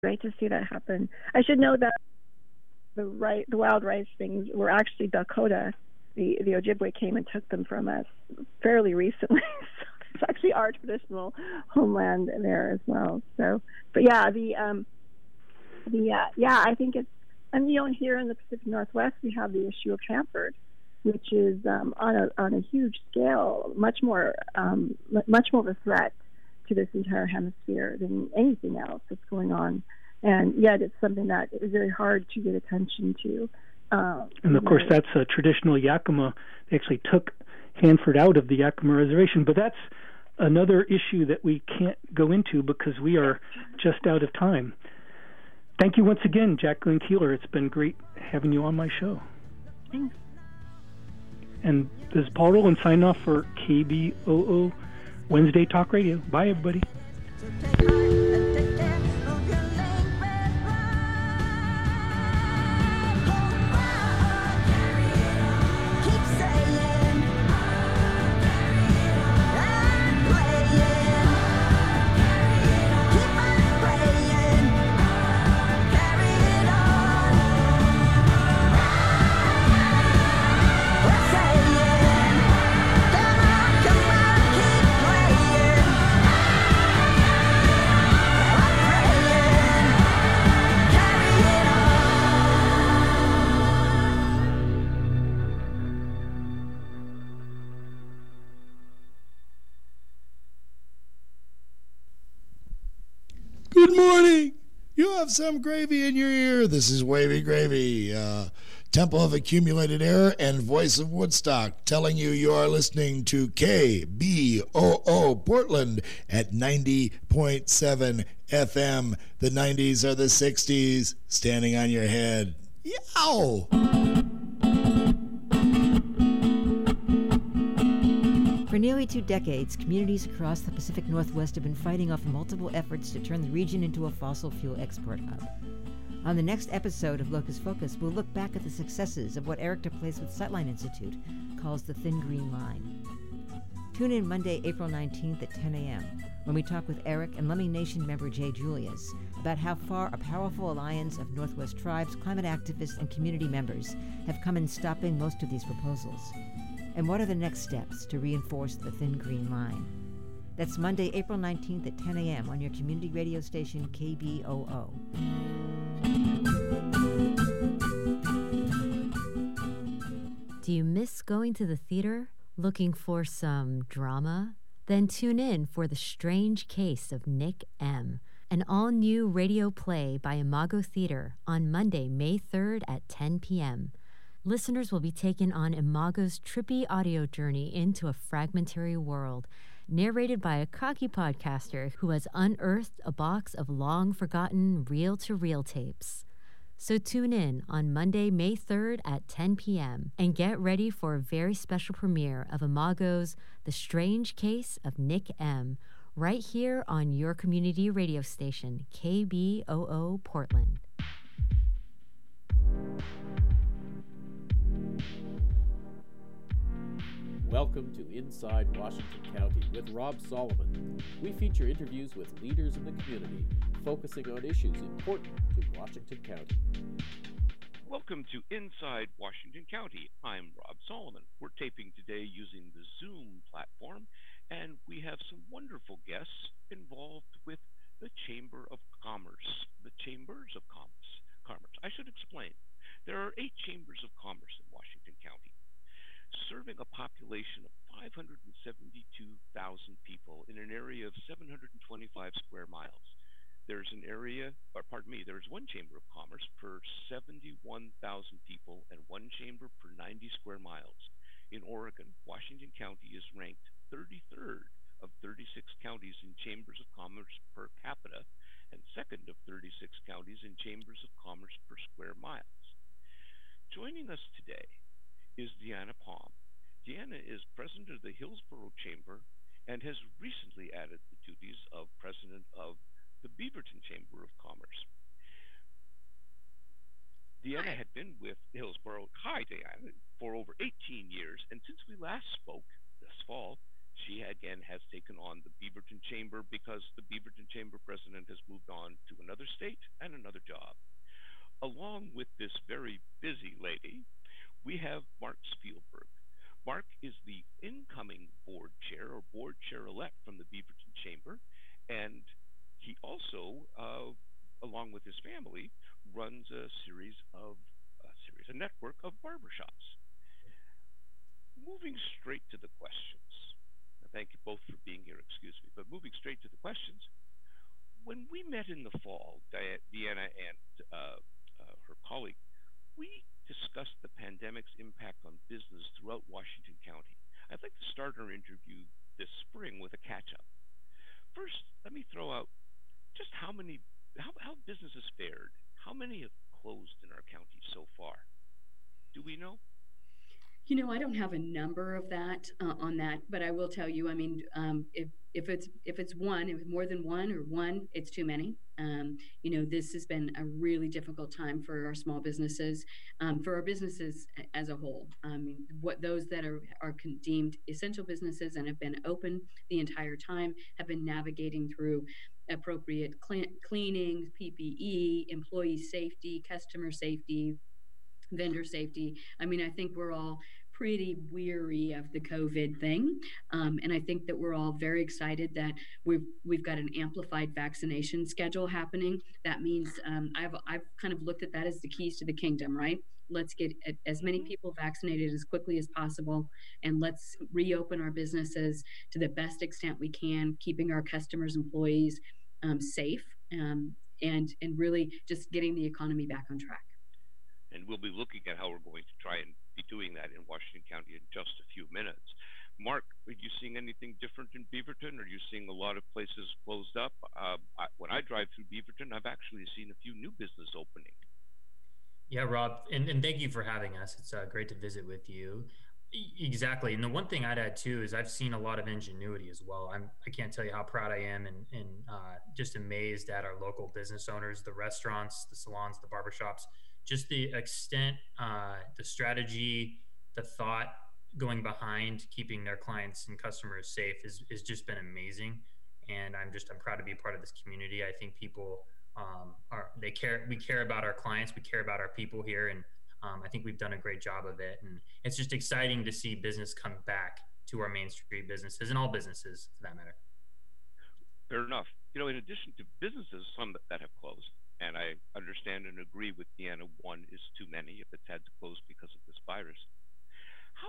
great to see that happen. I should know that the wild rice things were actually Dakota. The Ojibwe came and took them from us fairly recently. So it's actually our traditional homeland there as well. So, but yeah, I think it's, and here in the Pacific Northwest we have the issue of Hanford, which is on a huge scale, much more of a threat to this entire hemisphere than anything else that's going on. And yet it's something that is very hard to get attention to. And of course, that's a traditional Yakima. They actually took Hanford out of the Yakima Reservation, but that's another issue that we can't go into because we are just out of time. Thank you once again, Jacqueline Keeler. It's been great having you on my show. Thanks. And this is Paul Rowland signing off for KBOO Wednesday Talk Radio. Bye, everybody. Good morning. You have some gravy in your ear. This is Wavy Gravy, Temple of Accumulated Error and Voice of Woodstock, telling you are listening to KBOO Portland at 90.7 FM. The 90s are the 60s, standing on your head. Yow! For nearly 2 decades, communities across the Pacific Northwest have been fighting off multiple efforts to turn the region into a fossil fuel export hub. On the next episode of Locus Focus, we'll look back at the successes of what Eric DePlace with Sightline Institute calls the Thin Green Line. Tune in Monday, April 19th at 10 a.m. when we talk with Eric and Lummi Nation member Jay Julius about how far a powerful alliance of Northwest tribes, climate activists, and community members have come in stopping most of these proposals. And what are the next steps to reinforce the Thin Green Line? That's Monday, April 19th at 10 a.m. on your community radio station, KBOO. Do you miss going to the theater, looking for some drama? Then tune in for The Strange Case of Nick M., an all-new radio play by Imago Theater on Monday, May 3rd at 10 p.m. Listeners will be taken on Imago's trippy audio journey into a fragmentary world, narrated by a cocky podcaster who has unearthed a box of long-forgotten reel-to-reel tapes. So tune in on Monday, May 3rd at 10 p.m. and get ready for a very special premiere of Imago's The Strange Case of Nick M., right here on your community radio station, KBOO Portland. Welcome to Inside Washington County with Rob Solomon. We feature interviews with leaders in the community, focusing on issues important to Washington County. Welcome to Inside Washington County. I'm Rob Solomon. We're taping today using the Zoom platform, and we have some wonderful guests involved with the Chamber of Commerce. The Chambers of Commerce. I should explain. There are 8 chambers of commerce in Washington County, serving a population of 572,000 people in an area of 725 square miles. There's one chamber of commerce per 71,000 people and one chamber per 90 square miles. In Oregon, Washington County is ranked 33rd of 36 counties in chambers of commerce per capita and second of 36 counties in chambers of commerce per square miles. Joining us today is Deanna Palm. Deanna is president of the Hillsborough Chamber and has recently added the duties of president of the Beaverton Chamber of Commerce. Deanna had been with Hillsborough, Deanna, for over 18 years, and since we last spoke this fall, she again has taken on the Beaverton Chamber because the Beaverton Chamber president has moved on to another state and another job. Along with this very busy lady, we have Mark Spielberg. Mark is the incoming board chair or board chair-elect from the Beaverton Chamber, and he also, along with his family, runs a network of barbershops. Moving straight to the questions. Thank you both for being here, excuse me, but moving straight to the questions. When we met in the fall, Deanna and her colleague, we discussed the pandemic's impact on business throughout Washington County. I'd like to start our interview this spring with a catch-up. First, let me throw out just how businesses fared. How many have closed in our county so far? Do we know? You know, I don't have a number of that on that, but I will tell you. I mean, if it's one, if it's more than one or one, it's too many. You know, this has been a really difficult time for our small businesses, for our businesses as a whole. I mean, what those that are deemed essential businesses and have been open the entire time have been navigating through appropriate cleaning, PPE, employee safety, customer safety, vendor safety. I mean, I think we're all pretty weary of the COVID thing. And I think that we're all very excited that we've got an amplified vaccination schedule happening. That means I've kind of looked at that as the keys to the kingdom, right? Let's get as many people vaccinated as quickly as possible, and let's reopen our businesses to the best extent we can, keeping our customers, employees safe, and really just getting the economy back on track. And we'll be looking at how we're going to try and be doing that in Washington County in just a few minutes. Mark, are you seeing anything different in Beaverton? Are you seeing a lot of places closed up? When I drive through Beaverton, I've actually seen a few new business opening. Yeah, Rob, and thank you for having us. It's great to visit with you. Exactly. And the one thing I'd add too is I've seen a lot of ingenuity as well. I can't tell you how proud I am and just amazed at our local business owners, the restaurants, the salons, the barbershops, just the extent, the strategy, the thought going behind keeping their clients and customers safe is just been amazing. And I'm proud to be part of this community. I think people we care about our clients, we care about our people here. And I think we've done a great job of it. And it's just exciting to see business come back to our Main Street businesses and all businesses for that matter. Fair enough. You know, in addition to businesses, some that have closed, and I understand and agree with Deanna, one is too many if it's had to close because of this virus. How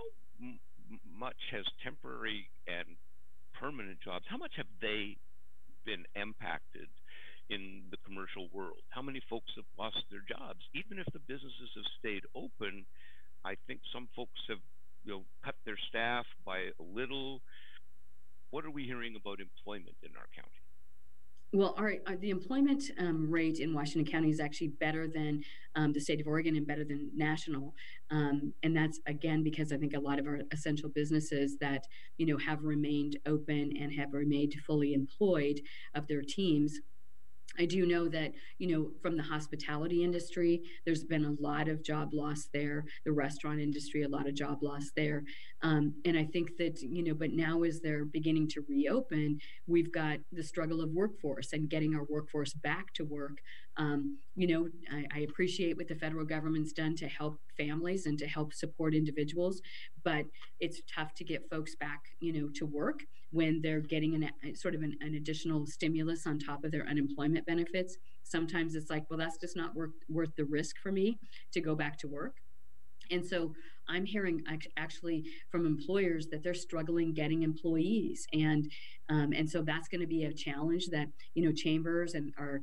much has temporary and permanent jobs, how much have they been impacted in the commercial world? How many folks have lost their jobs? Even if the businesses have stayed open, I think some folks have cut their staff by a little. What are we hearing about employment in our county? Well, the employment rate in Washington County is actually better than the state of Oregon and better than national. And that's, again, because I think a lot of our essential businesses that, have remained open and have remained fully employed of their teams. I do know that, from the hospitality industry, there's been a lot of job loss there, the restaurant industry, a lot of job loss there. And I think that, but now as they're beginning to reopen, we've got the struggle of workforce and getting our workforce back to work. I appreciate what the federal government's done to help families and to help support individuals, but it's tough to get folks back, to work when they're getting an additional stimulus on top of their unemployment benefits. Sometimes it's like, well, that's just not worth the risk for me to go back to work. And so I'm hearing actually from employers that they're struggling getting employees. And so that's going to be a challenge that, chambers and our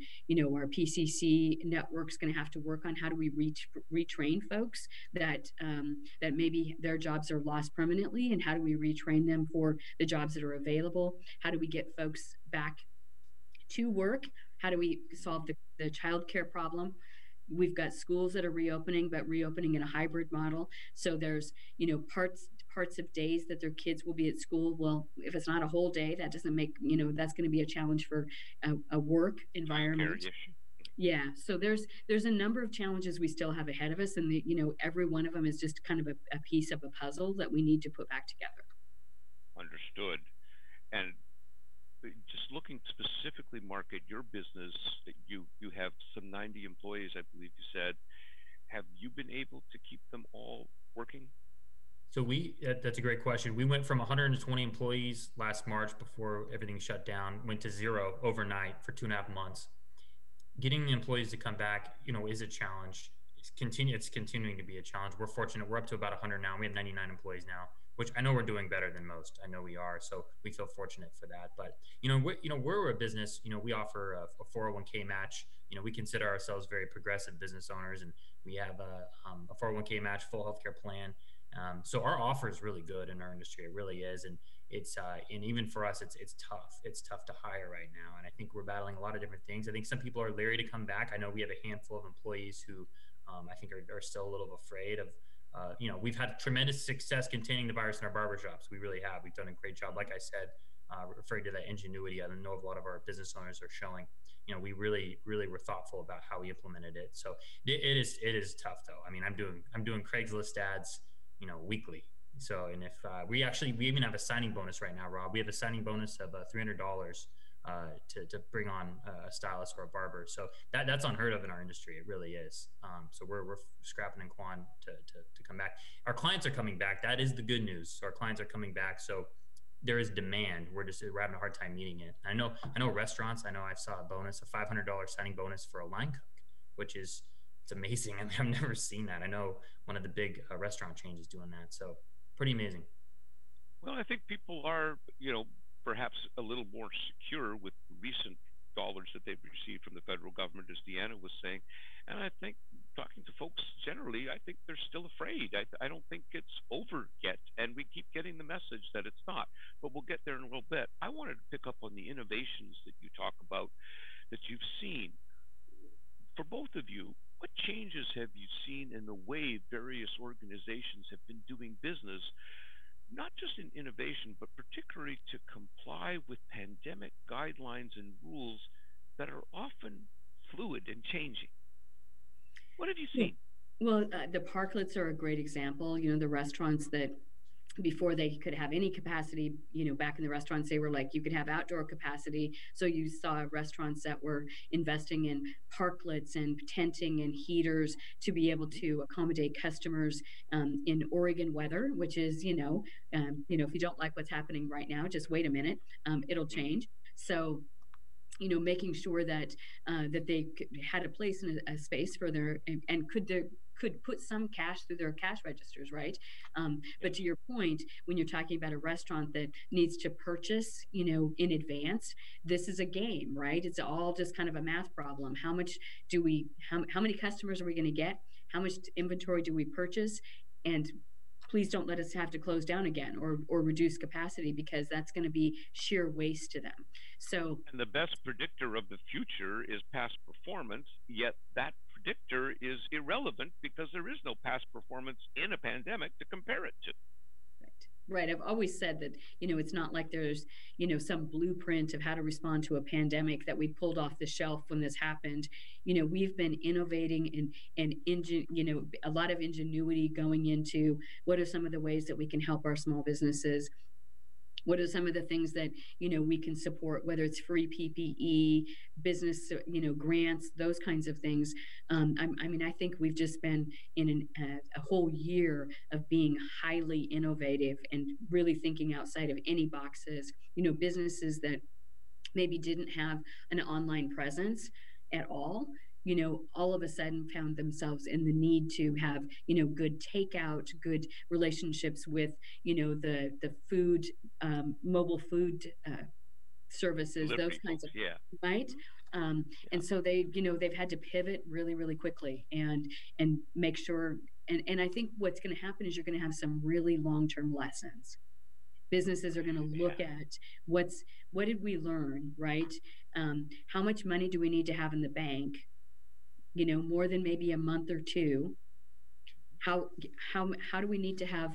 PCC network's going to have to work on. How do we retrain folks that maybe their jobs are lost permanently? And how do we retrain them for the jobs that are available? How do we get folks back to work? How do we solve the childcare problem? We've got schools that are reopening, but reopening in a hybrid model. So there's, parts of days that their kids will be at school. Well, if it's not a whole day, that doesn't make, that's going to be a challenge for a work environment. Yeah. So there's a number of challenges we still have ahead of us. And, every one of them is just kind of a piece of a puzzle that we need to put back together. Understood. looking specifically, Mark, at your business, you have some 90 employees, I believe you said. Have you been able to keep them all working? So that's a great question. We went from 120 employees last March before everything shut down, went to 0 overnight for 2.5 months. Getting the employees to come back, is a challenge. It's continuing to be a challenge. We're fortunate. We're up to about 100 now. We have 99 employees now, which I know we're doing better than most. I know we are. So we feel fortunate for that. But, we're a business, we offer a 401k match. We consider ourselves very progressive business owners, and we have a 401k match, full healthcare plan. So our offer is really good in our industry. It really is. And it's and even for us, it's tough. It's tough to hire right now. And I think we're battling a lot of different things. I think some people are leery to come back. I know we have a handful of employees who I think are still a little afraid of, we've had tremendous success containing the virus in our barbershops. We really have. We've done a great job. Like I said, referring to that ingenuity, I know a lot of our business owners are showing, we really, really were thoughtful about how we implemented it. So it is tough though. I mean, I'm doing Craigslist ads, weekly. So, and if we even have a signing bonus right now, Rob. We have a signing bonus of $300 to bring on a stylist or a barber. So that's unheard of in our industry. It really is. So we're scrapping and clawing to come back. Our clients are coming back. That is the good news. So our clients are coming back. So there is demand. We're having a hard time meeting it. I know restaurants. I saw a bonus, a $500 signing bonus for a line cook, which is, it's amazing. I mean, I've never seen that. I know one of the big restaurant chains is doing that. So pretty amazing. Well, I think people are, perhaps a little more secure with recent dollars that they've received from the federal government, as Deanna was saying. And I think talking to folks generally, I think they're still afraid. I don't think it's over yet. And we keep getting the message that it's not. But we'll get there in a little bit. I wanted to pick up on the innovations that you talk about that you've seen. For both of you, what changes have you seen in the way various organizations have been doing business, not just in innovation, but particularly to comply with pandemic guidelines and rules that are often fluid and changing? What have you seen? Well, the parklets are a great example. The restaurants that before they could have any capacity, back in the restaurants, they were like, you could have outdoor capacity. So you saw restaurants that were investing in parklets and tenting and heaters to be able to accommodate customers in Oregon weather, which is, if you don't like what's happening right now, just wait a minute, it'll change. So, making sure that that they had a place and a space for their, and could put some cash through their cash registers, right? But to your point, when you're talking about a restaurant that needs to purchase, in advance, this is a game, right? It's all just kind of a math problem. How many customers are we going to get? How much inventory do we purchase? And please don't let us have to close down again or reduce capacity, because that's going to be sheer waste to them. So, and the best predictor of the future is past performance, yet that predictor is irrelevant because there is no past performance in a pandemic to compare it to. Right. I've always said that, it's not like there's, some blueprint of how to respond to a pandemic that we pulled off the shelf when this happened. We've been innovating and a lot of ingenuity going into what are some of the ways that we can help our small businesses. What are some of the things that, we can support, whether it's free PPE, business, grants, those kinds of things. I think we've just been in a whole year of being highly innovative and really thinking outside of any boxes. Businesses that maybe didn't have an online presence at all, all of a sudden found themselves in the need to have, good takeout, good relationships with, the food, mobile food services, Delivery those kinds folks, of, right? And so they've had to pivot really, really quickly and make sure. And I think what's going to happen is you're going to have some really long-term lessons. Businesses are going to look at what did we learn, right? How much money do we need to have in the bank? More than maybe a month or two. How do we need to have,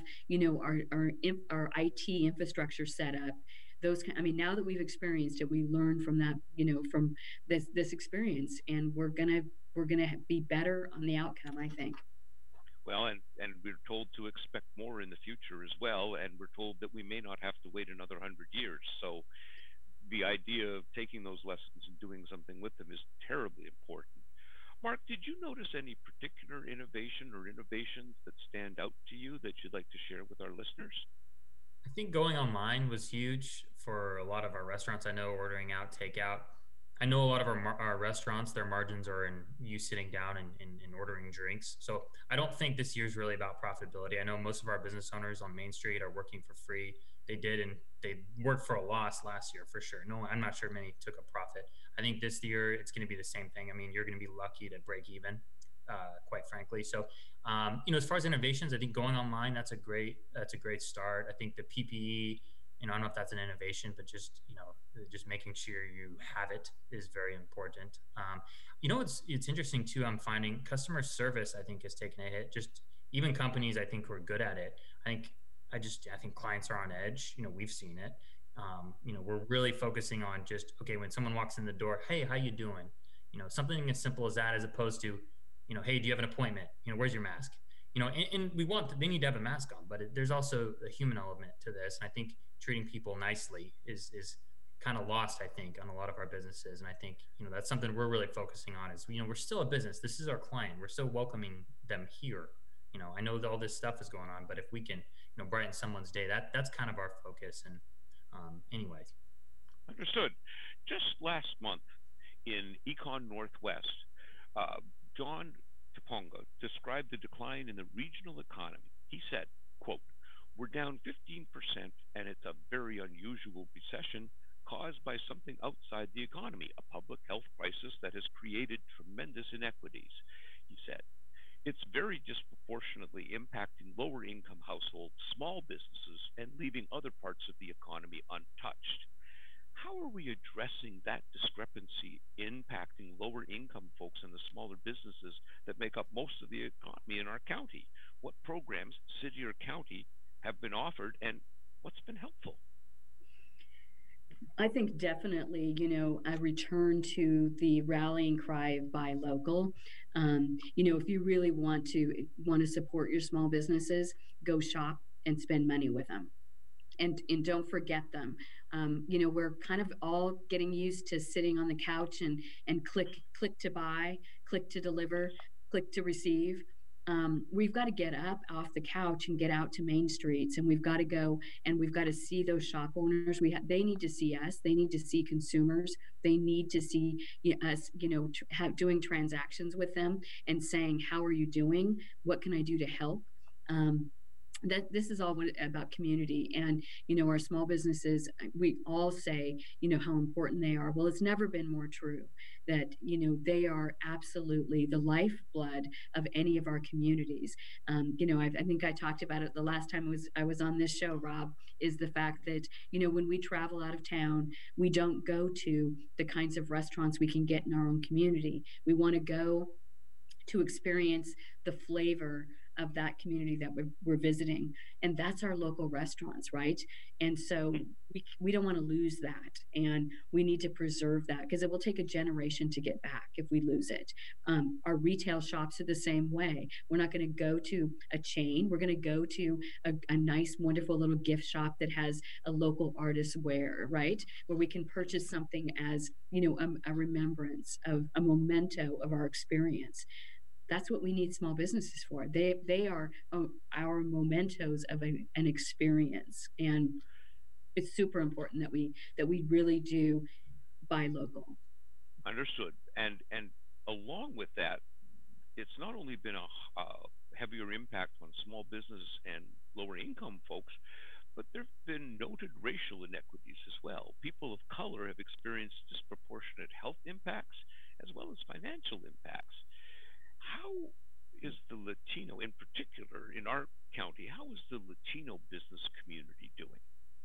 our IT infrastructure set up? Now that we've experienced it, we learn from that, from this experience, and we're gonna be better on the outcome, I think. Well, and we're told to expect more in the future as well, and we're told that we may not have to wait another 100 years. So the idea of taking those lessons and doing something with them is terribly important. Mark, did you notice any particular innovation or innovations that stand out to you that you'd like to share with our listeners? I think going online was huge for a lot of our restaurants. I know ordering out, takeout. I know a lot of our restaurants, their margins are in you sitting down and ordering drinks. So I don't think this year's really about profitability. I know most of our business owners on Main Street are working for free. They did, and they worked for a loss last year for sure. No, I'm not sure many took a profit. I think this year it's going to be the same thing. I mean, you're going to be lucky to break even, quite frankly. So, as far as innovations, I think going online, that's a great start. I think the PPE, I don't know if that's an innovation, but just making sure you have it is very important. It's interesting too. I'm finding customer service, I think, has taken a hit. Just even companies, I think, who are good at it. I think clients are on edge. We've seen it. We're really focusing on just, okay, when someone walks in the door, hey, how you doing? Something as simple as that, as opposed to, hey, do you have an appointment? Where's your mask? And they need to have a mask on, but there's also a human element to this. And I think treating people nicely is kind of lost, I think, on a lot of our businesses. And I think, that's something we're really focusing on is, we're still a business. This is our client. We're still welcoming them here. I know that all this stuff is going on, but if we can, brighten someone's day, that's kind of our focus. And anyways. Understood. Just last month in Econ Northwest, John Taponga described the decline in the regional economy. He said, quote, "We're down 15%, and it's a very unusual recession caused by something outside the economy, a public health crisis that has created tremendous inequities," he said. "It's very disproportionately impacting lower-income households, small businesses, and leaving other parts of the economy untouched." How are we addressing that discrepancy impacting lower-income folks and the smaller businesses that make up most of the economy in our county? What programs, city or county, have been offered, and what's been helpful? I think definitely, a return to the rallying cry of buy local. If you really want to support your small businesses, go shop and spend money with them. And don't forget them. We're kind of all getting used to sitting on the couch and click to buy, click to deliver, click to receive. We've got to get up off the couch and get out to main streets, and we've got to go and we've got to see those shop owners. They need to see us. They need to see consumers. They need to see us, doing transactions with them and saying, how are you doing? What can I do to help? This is all about community. And, our small businesses, we all say, how important they are. Well, it's never been more true that, they are absolutely the lifeblood of any of our communities. I think I talked about it the last time I was on this show, Rob, is the fact that, when we travel out of town, we don't go to the kinds of restaurants we can get in our own community. We want to go to experience the flavor of that community that we're visiting. And that's our local restaurants, right? And so we don't want to lose that. And we need to preserve that because it will take a generation to get back if we lose it. Our retail shops are the same way. We're not going to go to a chain. We're going to go to a nice, wonderful little gift shop that has a local artist wear, right? Where we can purchase something as, a remembrance of a memento of our experience. That's what we need small businesses for. They are our mementos of an experience, and it's super important that we really do buy local. Understood. And along with that, it's not only been a heavier impact on small business and lower income folks, but there have been noted racial inequities as well. People of color have experienced disproportionate health impacts as well as financial impacts. How is the Latino, in particular in our county, how is the Latino business community doing?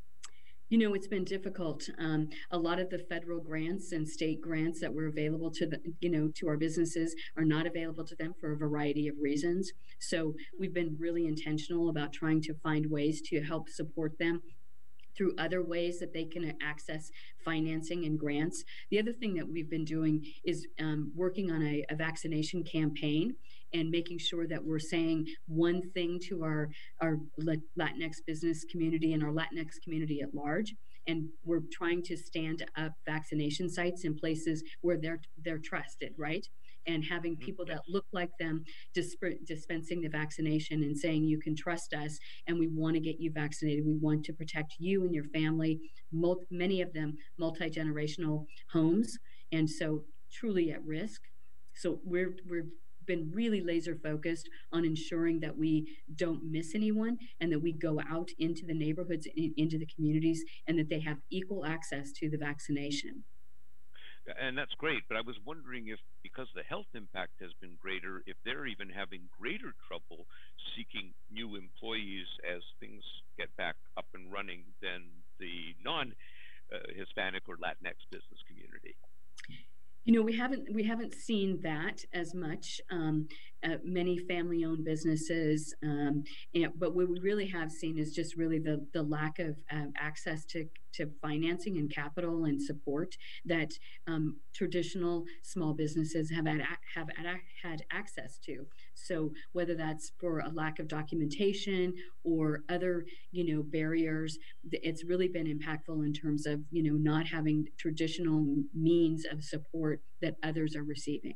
It's been difficult. A lot of the federal grants and state grants that were available to our businesses are not available to them for a variety of reasons. So we've been really intentional about trying to find ways to help support them through other ways that they can access financing and grants. The other thing that we've been doing is working on a vaccination campaign and making sure that we're saying one thing to our Latinx business community and our Latinx community at large, and we're trying to stand up vaccination sites in places where they're trusted, right? And having people that look like them dispensing the vaccination and saying, you can trust us and we want to get you vaccinated. We want to protect you and your family, many of them multi-generational homes, and so truly at risk. So we've been really laser focused on ensuring that we don't miss anyone and that we go out into the neighborhoods, into the communities, and that they have equal access to the vaccination. And that's great, but I was wondering if, because the health impact has been greater, if they're even having greater trouble seeking new employees as things get back up and running than the non-Hispanic or Latinx business community. You know, we haven't seen that as much. Many family-owned businesses, but what we really have seen is just really the lack of access to financing and capital and support that traditional small businesses have had access to. So whether that's for a lack of documentation or other, barriers, it's really been impactful in terms of, not having traditional means of support that others are receiving.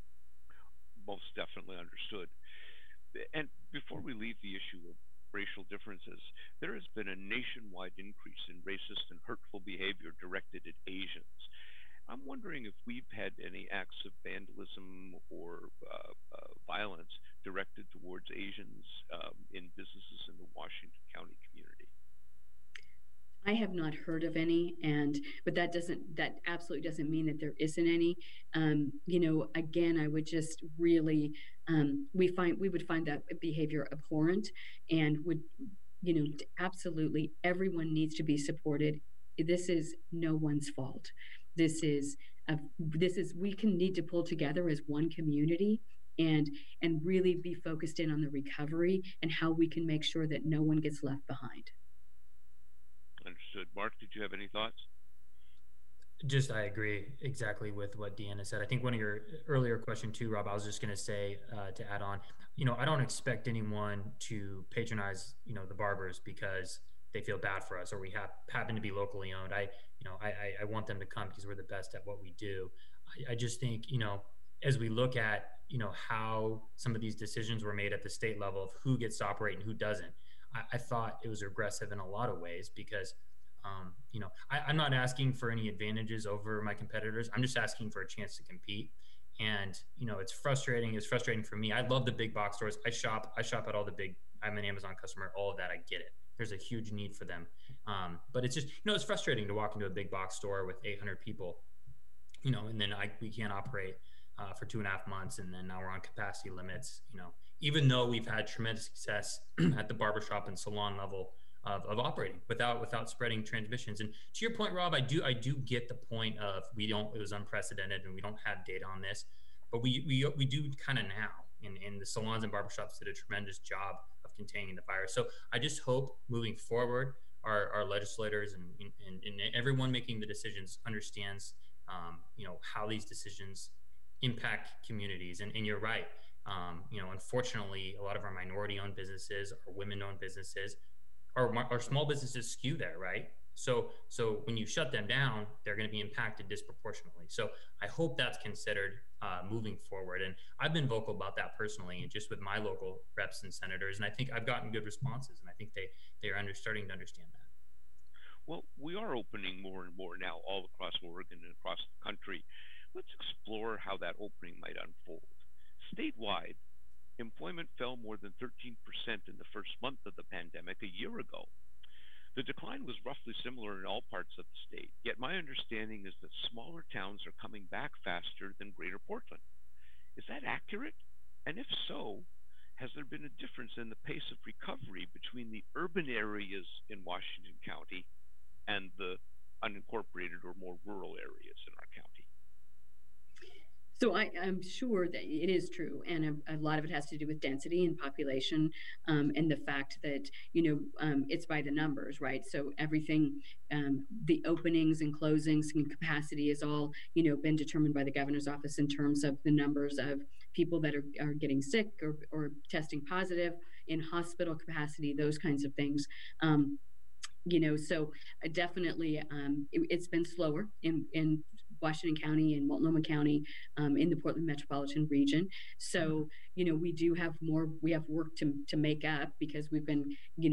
Most definitely understood. And before we leave the issue of racial differences, there has been a nationwide increase in racist and hurtful behavior directed at Asians. I'm wondering if we've had any acts of vandalism or violence directed towards Asians in businesses in the Washington County community. I have not heard of any, but that absolutely doesn't mean that there isn't any. Again, I would just really, we would find that behavior abhorrent, and would, absolutely everyone needs to be supported. This is no one's fault. We can need to pull together as one community and really be focused in on the recovery and how we can make sure that no one gets left behind. Understood. Mark, did you have any thoughts? I agree exactly with what Deanna said. I think one of your earlier question too, Rob, I was just going to say to add on, I don't expect anyone to patronize, the barbers because they feel bad for us or we happen to be locally owned. I want them to come because we're the best at what we do. I just think, as we look at, how some of these decisions were made at the state level of who gets to operate and who doesn't, I thought it was regressive in a lot of ways because, I'm not asking for any advantages over my competitors. I'm just asking for a chance to compete. And, it's frustrating. It's frustrating for me. I love the big box stores. I shop at all the big, I'm an Amazon customer, all of that. I get it. There's a huge need for them. But it's just, it's frustrating to walk into a big box store with 800 people, and then we can't operate for 2.5 months. And then now we're on capacity limits, even though we've had tremendous success at the barbershop and salon level of operating without spreading transmissions. And to your point, Rob, I do get the point of it was unprecedented and we don't have data on this, but we do kind of now. And the salons and barbershops did a tremendous job of containing the virus. So I just hope moving forward, our legislators and everyone making the decisions understands, how these decisions impact communities. And you're right. Unfortunately, a lot of our minority-owned businesses, our women-owned businesses, our small businesses skew there, right? So when you shut them down, they're going to be impacted disproportionately. So I hope that's considered moving forward. And I've been vocal about that personally, and just with my local reps and senators. And I think I've gotten good responses, and I think they are starting to understand that. Well, we are opening more and more now all across Oregon and across the country. Let's explore how that opening might unfold. Statewide, employment fell more than 13% in the first month of the pandemic a year ago. The decline was roughly similar in all parts of the state, yet my understanding is that smaller towns are coming back faster than Greater Portland. Is that accurate? And if so, has there been a difference in the pace of recovery between the urban areas in Washington County and the unincorporated or more rural areas in our county? So I'm sure that it is true, and a lot of it has to do with density and population, and the fact that it's by the numbers, right? So everything, the openings and closings and capacity is all been determined by the governor's office in terms of the numbers of people that are getting sick or testing positive, in hospital capacity, those kinds of things. So definitely it's been slower in Washington County and Multnomah County, in the Portland metropolitan region. So, we do have we have work to make up, because we've been,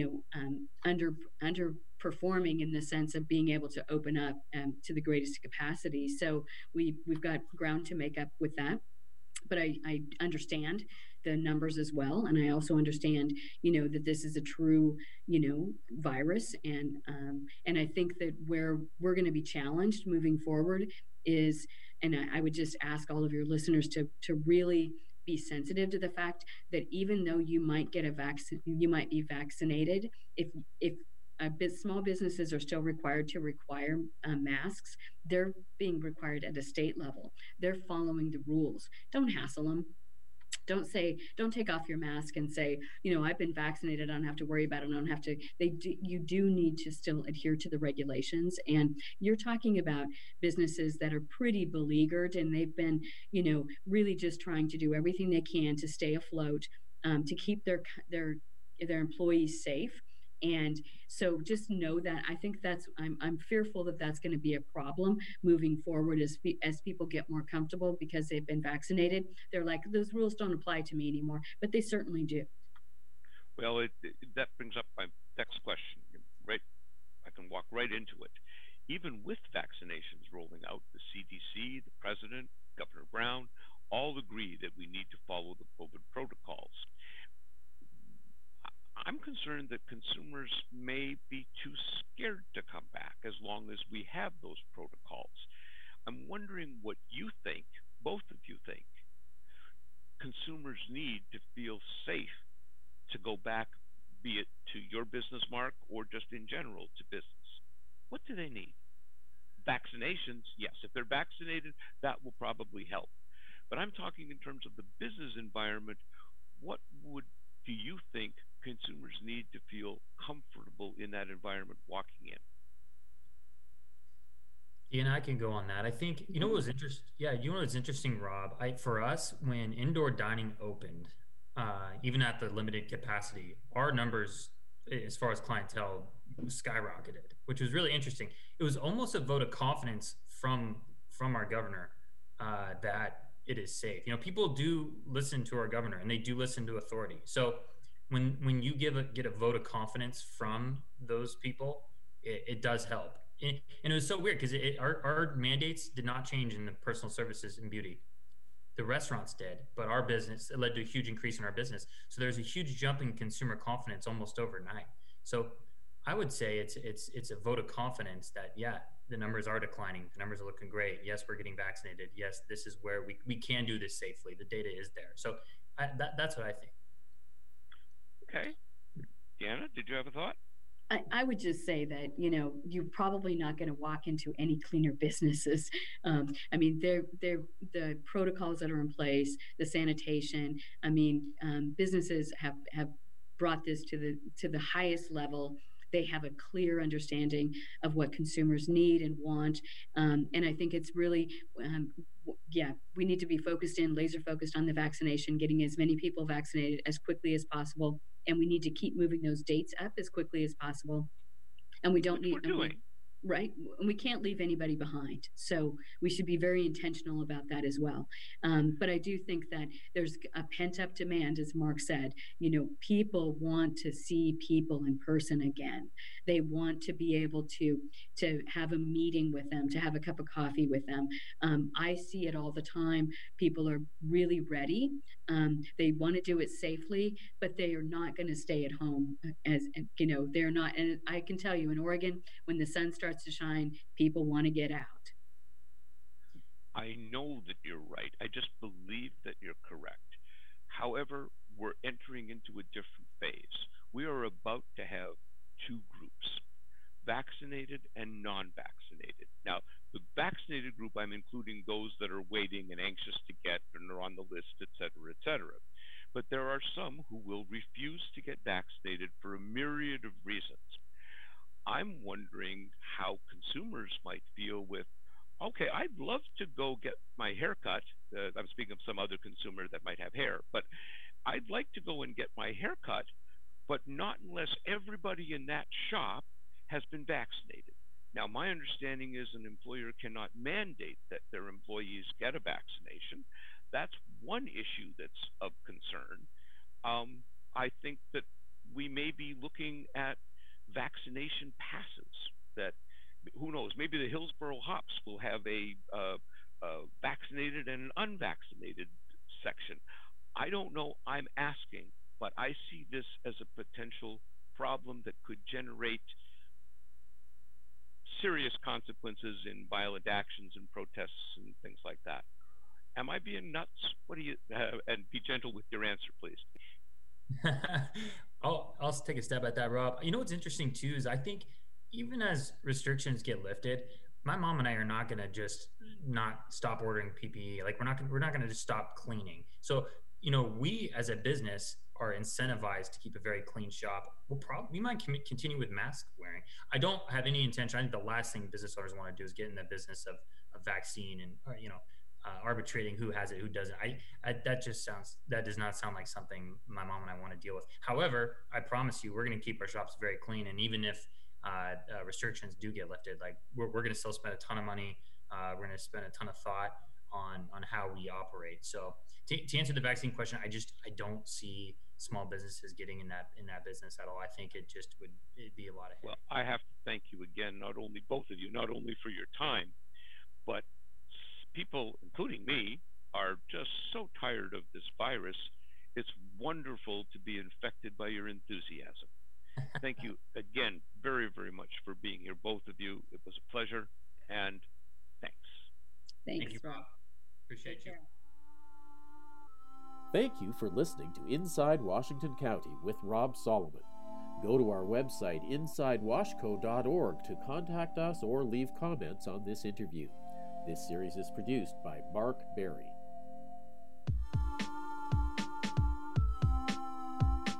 underperforming in the sense of being able to open up to the greatest capacity. So we've got ground to make up with that. But I understand the numbers as well, and I also understand, that this is a true, virus, and I think that where we're going to be challenged moving forward is, and I would just ask all of your listeners to really be sensitive to the fact that even though you might get you might be vaccinated, if small businesses are still required to require masks, they're being required at a state level. They're following the rules. Don't hassle them. Don't take off your mask and say, I've been vaccinated, I don't have to worry about it, I don't have to. You do need to still adhere to the regulations. And you're talking about businesses that are pretty beleaguered, and they've been, really just trying to do everything they can to stay afloat, to keep their employees safe. And so just know that I think I'm fearful that that's going to be a problem moving forward as people get more comfortable because they've been vaccinated. They're like, those rules don't apply to me anymore, but they certainly do. Well, that brings up my next question. Right, I can walk right into it. Even with vaccinations rolling out, the CDC, the president, Governor Brown, all agree that we need to follow the COVID protocols. I'm concerned that consumers may be too scared to come back as long as we have those protocols. I'm wondering what you think, both of you think, consumers need to feel safe to go back, be it to your business, Mark, or just in general to business. What do they need? Vaccinations, yes. If they're vaccinated, that will probably help. But I'm talking in terms of the business environment. What do you think consumers need to feel comfortable in that environment walking in? Yeah, and I can go on that. I think, what was interesting? Yeah, what was interesting, Rob? For us, when indoor dining opened, even at the limited capacity, our numbers, as far as clientele, skyrocketed, which was really interesting. It was almost a vote of confidence from our governor that it is safe. People do listen to our governor, and they do listen to authority. So when you get a vote of confidence from those people, it does help. And it was so weird because our mandates did not change in the personal services and beauty. The restaurants did, but our business, it led to a huge increase in our business. So there's a huge jump in consumer confidence almost overnight. So I would say it's a vote of confidence that, yeah, the numbers are declining. The numbers are looking great. Yes, we're getting vaccinated. Yes, this is where we can do this safely. The data is there. So that's what I think. Okay. Deanna, did you have a thought? I would just say that, you're probably not going to walk into any cleaner businesses. I mean, the protocols that are in place, the sanitation, businesses have brought this to the highest level. They have a clear understanding of what consumers need and want. And I think it's really, we need to be laser focused on the vaccination, getting as many people vaccinated as quickly as possible. And we need to keep moving those dates up as quickly as possible. And we don't need, right? We can't leave anybody behind. So we should be very intentional about that as well. But I do think that there's a pent-up demand, as Mark said. People want to see people in person again. They want to be able to have a meeting with them, to have a cup of coffee with them. I see it all the time. People are really ready. They want to do it safely, but they are not going to stay at home. They're not. And I can tell you, in Oregon, when the sun starts to shine, people want to get out. I know that you're right. I just believe that you're correct. However, we're entering into a different phase. We are about to have two groups, vaccinated and non-vaccinated. Now, the vaccinated group, I'm including those that are waiting and anxious to get and are on the list, et cetera, et cetera. But there are some who will refuse to get vaccinated for a myriad of reasons. I'm wondering how consumers might feel with, okay, I'd love to go get my hair cut. I'm speaking of some other consumer that might have hair, but I'd like to go and get my hair cut, but not unless everybody in that shop has been vaccinated. Now, my understanding is an employer cannot mandate that their employees get a vaccination. That's one issue that's of concern. I think that we may be looking at vaccination passes that, who knows, maybe the Hillsborough Hops will have a vaccinated and an unvaccinated section. I don't know, I'm asking, but I see this as a potential problem that could generate serious consequences in violent actions and protests and things like that. Am I being nuts? What do you, and be gentle with your answer, please. I'll take a stab at that, Rob. You know what's interesting too is I think even as restrictions get lifted, my mom and I are not going to just not stop ordering PPE. Like we're not going to just stop cleaning. So, you know, we as a business are incentivized to keep a very clean shop. We might continue with mask wearing. I don't have any intention. I think the last thing business owners want to do is get in the business of vaccine and, arbitrating who has it, who doesn't. That does not sound like something my mom and I want to deal with. However, I promise you, we're going to keep our shops very clean. And even if restrictions do get lifted, like we're going to still spend a ton of money. We're going to spend a ton of thought on how we operate. So to answer the vaccine question, I don't see small businesses getting in that business at all. I think it'd be a lot of Well, I have to thank you again, both of you, not only for your time, but people, including me, are just so tired of this virus. It's wonderful to be infected by your enthusiasm. Thank you again very, very much for being here, both of you. It was a pleasure, and thanks. Thank you, Rob. Appreciate you. Thank you for listening to Inside Washington County with Rob Solomon. Go to our website, insidewashco.org, to contact us or leave comments on this interview. This series is produced by Mark Berry.